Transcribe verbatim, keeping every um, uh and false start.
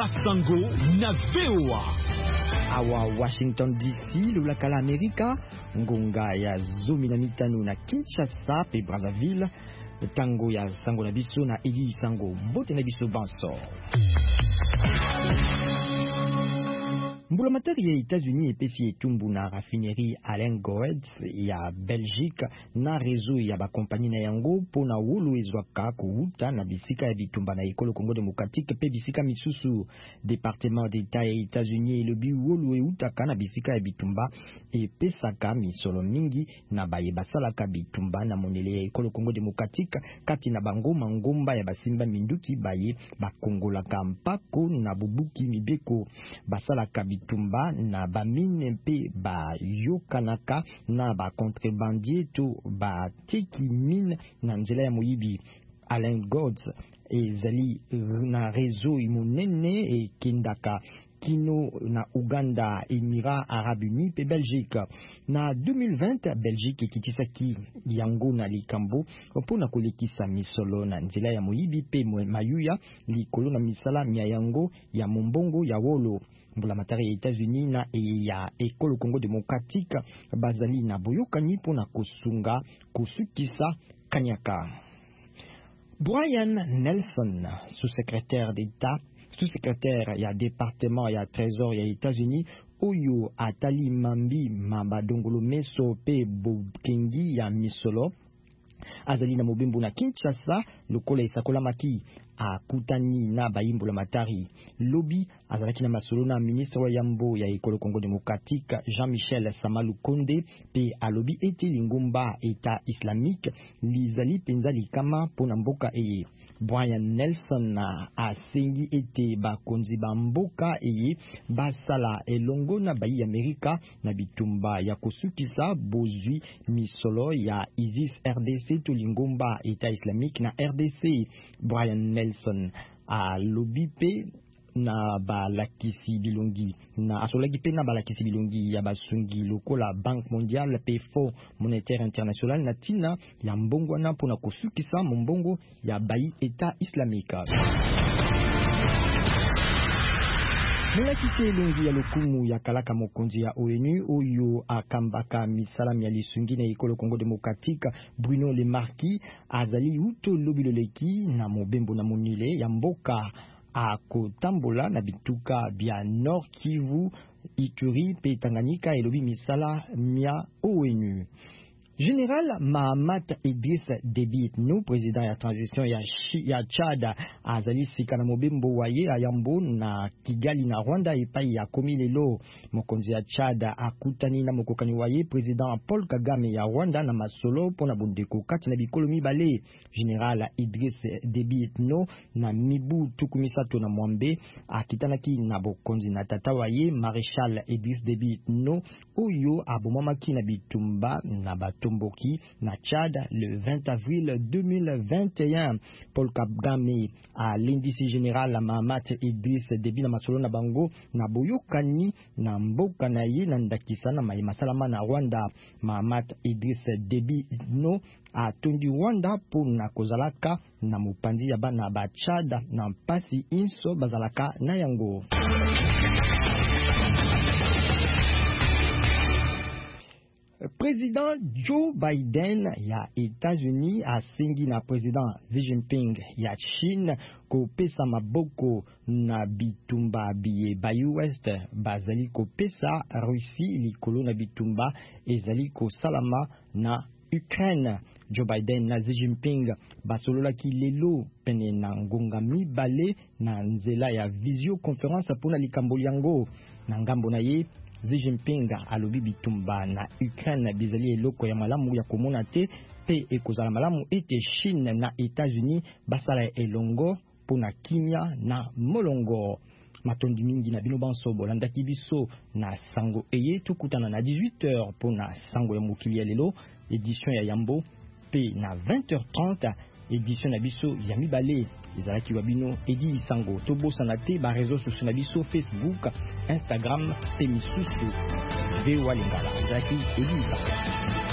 Basango na V O A. Awa Washington D C lula kala Amerika ngonga ya zomi na mitano na Kinshasa pe Brazzaville tango ya sango na biso na Eli sango mbote na biso banso. Mbulamatari ya États-Unis epesi etumbu na raffinerie Alain Goetz ya Belgique na réseau ya ba compagnie na yango pona wolo ezwaka kuuta na bisika ya bitumba na ekolo Congo démocratique pe bisika misusu. Département d'État ya États-Unis elobi wolo eutaka na bisika ya bitumba epesaka misolo mingi na baye basalaka bitumba na monele ya ekolo Congo démocratique kati na bango mangomba ya basimba minduki baye bakongolaka mpako na bubuki mibeko basalaka bitumba na bamine mpe bayokanaka na bacontrebandier to bateki mine na nzela ya moyibi. Alain Goetz ezali na réseau imonene ekendaka kino na Uganda, Émirats Arabes Unis pe Belgique. Na deux mille vingt, Belgique ekitisaki yango na likambo mpona kolekisa misolo na nzela ya moyibi pe mayuya likolo na misala mia yango ya mombongo ya wolo. Mbulamatari ya États-Unis na e ya ekolo Congo démocratique bazali na boyokani mpona kosunga kosukisa kanyaka. Brian Nelson, sous-secrétaire d'État, sous-secrétaire ya département ya trésor ya États-Unis, oyo atali mambi mabadongolo meso pe bokengi ya misolo azali na mobimbu na Kinshasa lokola esakola maki akutani na bayimbola matari lobi azalaki na masolo na ministre wa yambo ya ekolo Congo démocratique Jean-Michel Samalu Konde pe alobi ete lingomba eta islamique lizali penza likama pona mboka eye. Brian Nelson asengi ete bakonzi ba mboka eye basala elongo na bayi Amerika na bitumba ya kosukisa bozwi misolo ya ISIS R D C to lingomba eta islamique na R D C. Brian Nelson a lobi pe na balakisi bilongi na asolaki pe na balakisi bilongi ya basungi lokola Banque mondiale pe Fonds monétaire international na tina ya mbongo na pona kosukisa mbongo ya bayi eta islamique. Mulakite elongi ya lokumu ya kalaka mokonzi ya O N U oyo akambaka misala ya lisungi na ekolo Congo démocratique Bruno Le Marquis azali uto lobiloleki na mobembo na monile ya mboka akotambola na bituka bia Nord Kivu, Ituri pe Tanganyika elobi misala mia O N U. Général Mahamat Idriss Déby Itno, président ya transition ya, ya Tchad, azali sika na mobembo waye ayambo na Kigali na Rwanda epai ya komi lelo. Mokonzi ya Tchad akutani na mokokani waye président Paul Kagame ya Rwanda na masolo pona bondeko kati na bikolo mibale. Général Idriss Déby Itno na mibu tukumisato na mwambe akitanaki na bokonzi na tata waye Maréchal Idriss Déby Itno oyo abomamaki na bitumba na bato Tomboki na Tchad le vingt avril deux mille vingt et un. Paul Kagame à l'indice général Mahamat Idriss Déby na masolo na bango na boyokani na mboka na ye na ndakisa na masalama na Rwanda. Mahamat Idriss Déby no a tondi Rwanda po na kozalaka na mopanzi ya bana ba Tchad na mpasi inso bazalaka na yango. Président Joe Biden ya États-Unis asengi na président Xi Jinping ya Chine kopesa maboko na bitumba biye ba U S bazali kopesa Russie likolo na bitumba ezali ko salama na Ukraine. Joe Biden na Xi Jinping basololaki lelo pene na ngonga mibale na nzela ya visioconférence pona likambo yango na ngambo na ye. Xi Jinping alobi bitumba na Ukraine bizali eloko ya malamu ya komona te pe ekozala malamu ete Chine na États-Unis basala elongo pona kimia na molongo. Matondi mingi na bino banso bolandaki biso na sango eye tukutana na dix-huit heures pona sango ya mokili ya lelo édition ya yambo pe na vingt heures trente édition na biso ya mibale ezalaki wa bino edi sango tobosana te ba réseaux sociaux na biso Facebook, Instagram pe misusu V O A Lingala ezalaki edi sango.